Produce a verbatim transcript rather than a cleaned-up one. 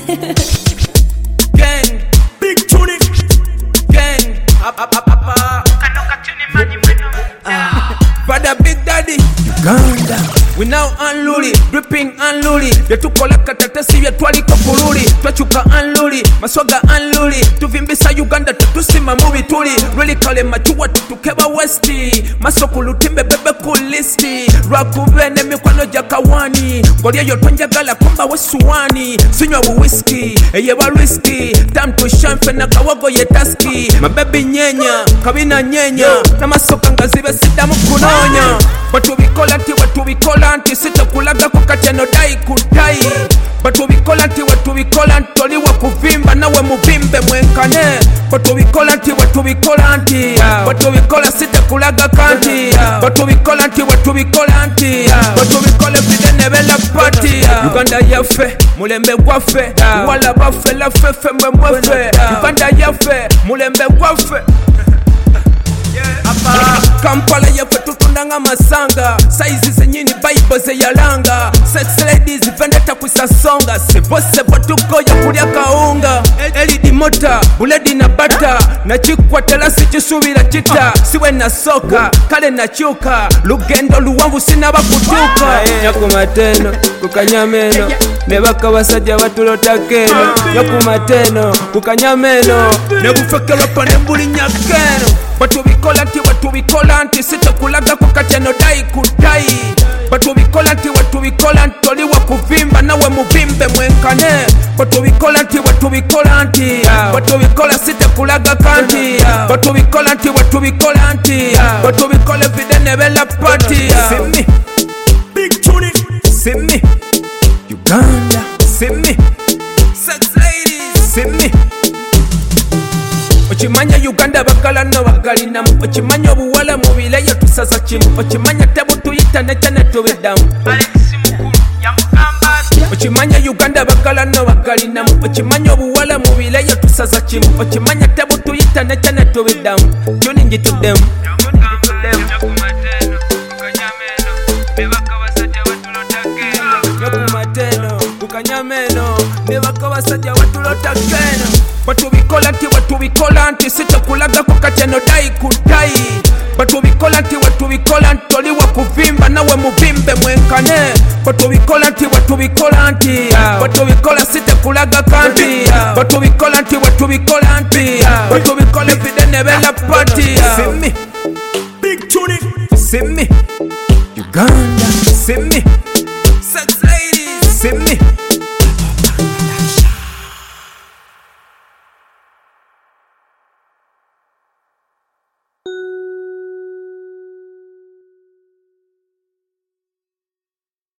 Gang, big tunic. Gang, up, up, up, up, up. Brother Big Daddy Uganda. We now unluli, dripping unluli. Yetukola katatasi yetwaliko kululi. Twachuka unluli, maswaga unluli. Tuvimbisa Uganda tutusima mubi tuli. Really kale machuwa tutukeba westi. Masokulu timbe bebe kulisti. Rakuvene mikwano jakawani. Ngolia yotonjagala kumba wesuwani. Sinywa whisky, eye wa risky. Time to shine fena kawago yetaski. Mabebi nyenya, kabina nyenya. Namasoka ngazibe sida mukunonya. Batu bikola nti watu bikola nti sita kulaga kukatya no dai kudai. Batu bikola nti watu bikola nti oliwa kuvimba nawe muvimbe mwenkane. Batu bikola nti watu bikola nti batu bikola sita kulaga kanti. Batu bikola nti watu bikola nti batu bikola vide nebela party. Uganda yafe, mulembe gwafe. Wala bafe la fefe mwe mwefe. Uganda yafe, mulembe gwafe. Kampala yefe tutundanga masanga. Saizi zenyini Bible zeyalanga. Sex ladies vendeta kwisasonga. Sebo sebo tuko ya kulya kaunga. L E D mota, buledi na bata. Na chikwa telasi chisubira chita. Siwe na soka, kale na chuka. Lugendo luwangu sina bakutuka. Nyakumateno, kukanyameno. Nebaka basajja batulota keno. Nyakumateno, kukanyameno. Nebufekera pane mbuli nyakeno. Batu bikola nti watu bikola nti sita kulaga kukatya no dai kudai. Batu bikola nti watu bikola nti oliwa kuvimba nawe muvimbe mwenkane. Batu bikola nti watu bikola nti batu bikola sita kulaga kanti. Batu bikola nti watu bikola nti batu bikola vide nebela party. See me, big tunic. See me, Uganda. See me, sex ladies. See me. Ochimanya Uganda bakala no bakalinamu. Ochimanya obuwala mu bileyo tusaza kimu. Ochimanya tebu tuyita nechane tubidamu. Ochimanya Uganda bakala no bakalinamu. Ochimanya obuwala mu bileyo tusaza kimu. Ochimanya tebu tuyita nechane tubidamu. Tuningi tudemu. Nyakumateno, kukanyameno. Nebaka basajja batulota keno. Batu bikola nti watu bikola nti sita kulaga kukatya no dai kudai. Batu bikola nti watu bikola nti oliwa kuvimba nawe muvimbe mwenkane. Batu bikola nti watu bikola nti batu bikola sita kulaga kanti. Batu bikola nti watu bikola nti batu bikola vide nebela party. See me, big tunic. See me, Uganda. See me, sex ladies. See me.